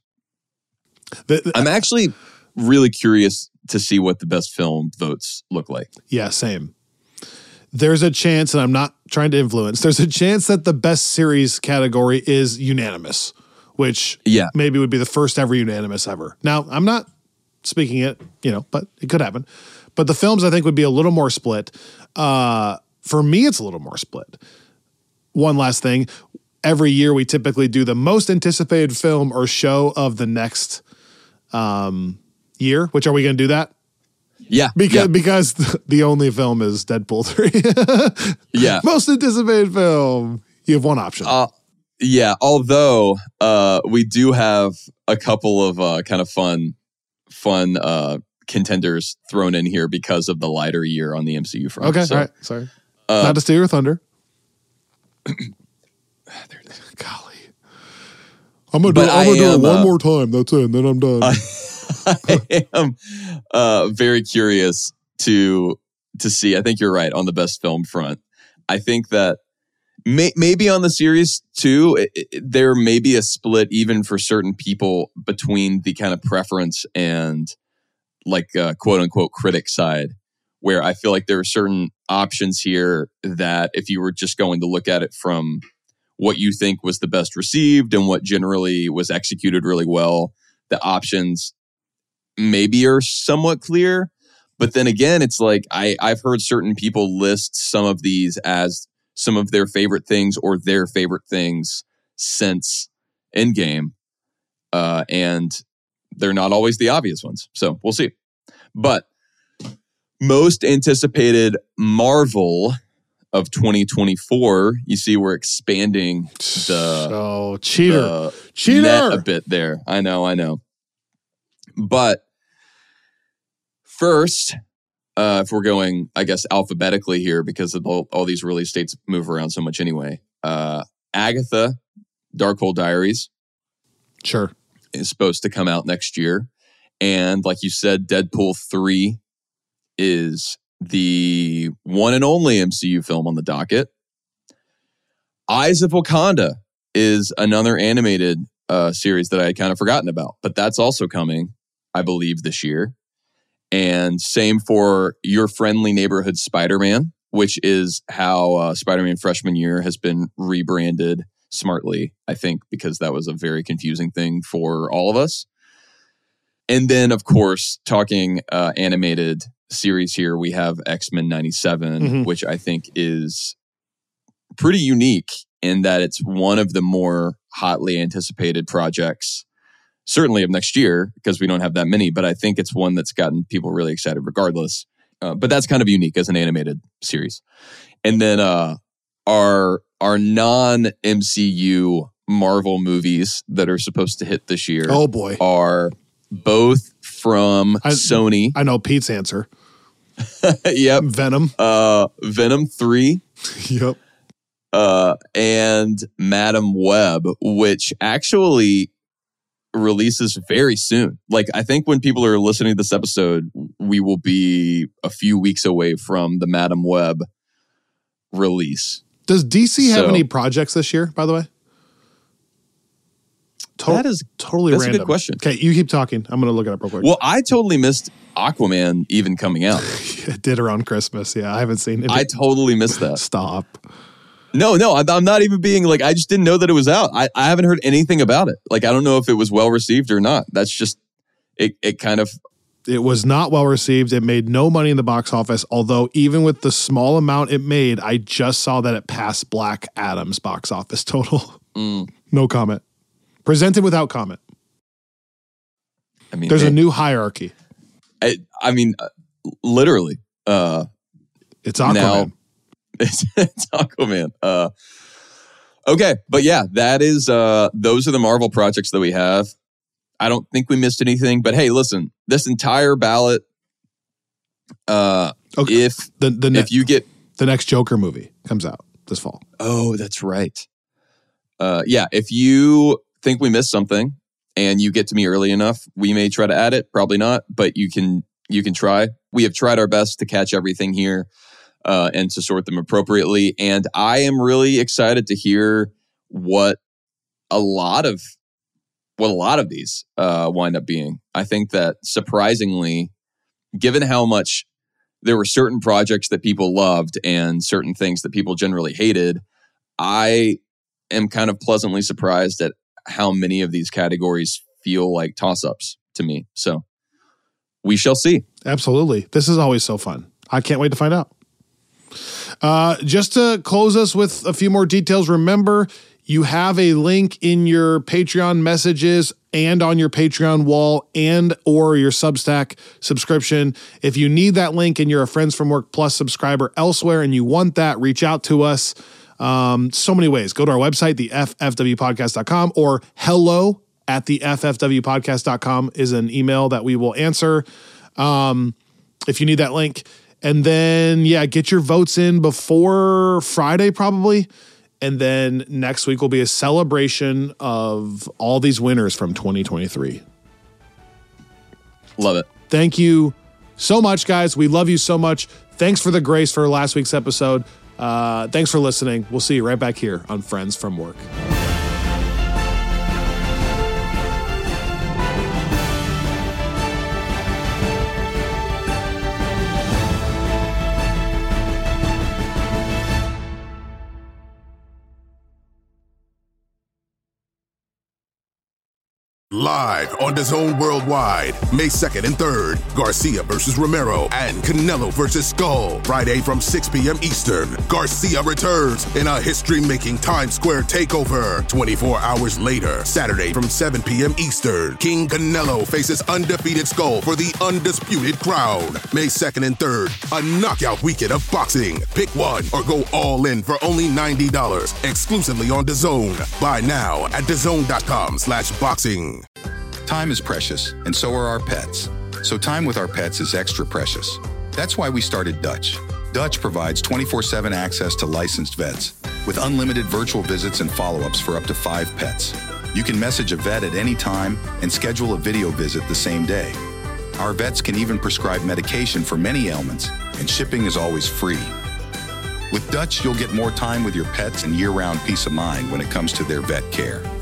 I'm actually really curious to see what the best film votes look like. Yeah, same. There's a chance, and I'm not trying to influence, there's a chance that the best series category is unanimous, which maybe would be the first ever unanimous ever. Now, I'm not speaking it, but it could happen. But the films, I think, would be a little more split. For me, it's a little more split. One last thing. Every year, we typically do the most anticipated film or show of the next year. Which, are we going to do that? Yeah. Because the only film is Deadpool 3. Yeah. Most anticipated film. You have one option. Yeah. Although we do have a couple of kind of fun contenders thrown in here because of the lighter year on the MCU front. Okay. So, all right. Sorry. Not to steal your thunder. There it is. Golly. I'm going to do it one more time. That's it. And then I'm done. I am very curious to see. I think you're right on the best film front. I think that maybe on the series too, there may be a split even for certain people between the kind of preference and like quote unquote critic side, where I feel like there are certain options here that if you were just going to look at it from what you think was the best received and what generally was executed really well, the options maybe are somewhat clear. But then again, it's like I've heard certain people list some of these as some of their favorite things or their favorite things since Endgame. And they're not always the obvious ones. So we'll see. But most anticipated Marvel of 2024, you see we're expanding the cheater net a bit there. I know. But first, if we're going, I guess, alphabetically here, because of all these release dates move around so much anyway. Agatha, Darkhold Diaries. Sure. Is supposed to come out next year. And like you said, Deadpool 3 is the one and only MCU film on the docket. Eyes of Wakanda is another animated series that I had kind of forgotten about, but that's also coming, I believe, this year. And same for Your Friendly Neighborhood Spider-Man, which is how Spider-Man Freshman Year has been rebranded smartly, I think, because that was a very confusing thing for all of us. And then, of course, talking animated series here, we have X-Men 97, which I think is pretty unique in that it's one of the more hotly anticipated projects, certainly of next year, because we don't have that many, but I think it's one that's gotten people really excited regardless. But that's kind of unique as an animated series. And then our non-MCU Marvel movies that are supposed to hit this year are both from Sony. I know Pete's answer. Yep. Venom. Venom 3. Yep. And Madam Web, which actually releases very soon. Like, I think when people are listening to this episode, we will be a few weeks away from the Madam Web release. Does DC have any projects this year, by the way? Totally that's random. a good question. Okay, you keep talking. I'm going to look it up real quick. Well, I totally missed Aquaman even coming out. It did around Christmas. Yeah, I haven't seen it. I totally missed that. Stop. No, I'm not even being like, I just didn't know that it was out. I haven't heard anything about it. Like, I don't know if it was well received or not. That's just, it kind of. It was not well received. It made no money in the box office, although even with the small amount it made, I just saw that it passed Black Adam's box office total. No comment. Presented without comment. I mean, there's a new hierarchy. I mean, literally. It's Aquaman. Now, it's Aquaman. Okay, but yeah, that is. Those are the Marvel projects that we have. I don't think we missed anything. But hey, listen, this entire ballot. Okay. If you get the next Joker movie comes out this fall. Oh, that's right. Yeah, if you think we missed something and you get to me early enough, we may try to add it. Probably not, but you can try. We have tried our best to catch everything here and to sort them appropriately. And I am really excited to hear what a lot of these wind up being. I think that surprisingly, given how much there were certain projects that people loved and certain things that people generally hated, I am kind of pleasantly surprised at how many of these categories feel like toss-ups to me. So we shall see. Absolutely. This is always so fun. I can't wait to find out. Just to close us with a few more details, remember, you have a link in your Patreon messages and on your Patreon wall and or your Substack subscription. If you need that link and you're a Friends from Work Plus subscriber elsewhere and you want that, reach out to us. So many ways. Go to our website, theffwpodcast.com, or hello@theffwpodcast.com is an email that we will answer if you need that link. And then, get your votes in before Friday probably. And then next week will be a celebration of all these winners from 2023. Love it. Thank you so much, guys. We love you so much. Thanks for the grace for last week's episode. Thanks for listening. We'll see you right back here on Friends from Work. Live on DAZN Worldwide, May 2nd and 3rd, Garcia versus Romero and Canelo versus Skull. Friday from 6 p.m. Eastern, Garcia returns in a history-making Times Square takeover. 24 hours later, Saturday from 7 p.m. Eastern, King Canelo faces undefeated Skull for the undisputed crown. May 2nd and 3rd, a knockout weekend of boxing. Pick one or go all in for only $90, exclusively on DAZN. Buy now at DAZN.com/boxing. Time is precious, and so are our pets. So time with our pets is extra precious. That's why we started Dutch. Dutch provides 24/7 access to licensed vets with unlimited virtual visits and follow-ups for up to 5 pets. You can message a vet at any time and schedule a video visit the same day. Our vets can even prescribe medication for many ailments, and shipping is always free. With Dutch, you'll get more time with your pets and year-round peace of mind when it comes to their vet care.